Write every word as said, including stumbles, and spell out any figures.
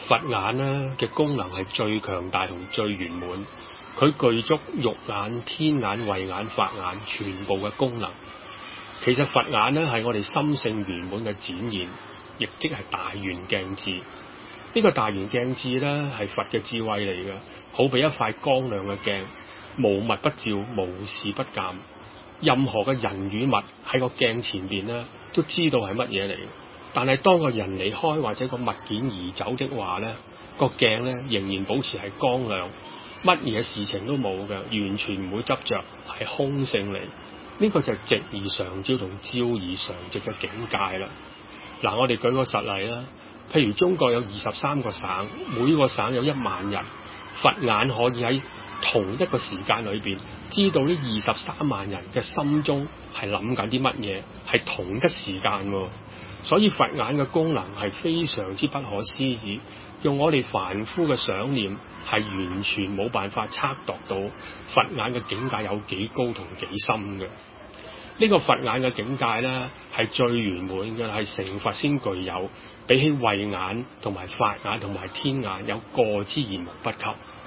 佛眼咧嘅功能係最強大同最圓滿，佢具足肉眼、天眼、慧眼、法眼全部嘅功能。其實佛眼咧係我哋心性圓滿嘅展現，亦即係大圓鏡智。呢、這個大圓鏡智咧係佛嘅智慧嚟嘅，好比一塊光亮嘅鏡，無物不照，無事不鑒。任何嘅人與物喺個鏡前邊咧，都知道係乜嘢嚟。但係當個人離開或者個物件移走的話咧，個鏡咧仍然保持係光亮，乜嘢事情都冇嘅，完全唔會執着，係空性嚟。呢、這個就係直而常照同照而常直嘅境界啦。嗱，我哋舉個實例啦，譬如中國有二十三個省，每個省有一萬人，佛眼可以喺同一個時間裏邊知道呢二十三萬人嘅心中係諗緊啲乜嘢，係同一時間喎。所以佛眼嘅功能係非常之不可思議，用我哋凡夫嘅想念係完全冇辦法測度到佛眼嘅境界有幾高同幾深嘅。呢、這個佛眼嘅境界咧係最圓滿嘅，係成佛先具有，比起慧眼同埋法眼同埋天眼有過之而無不及。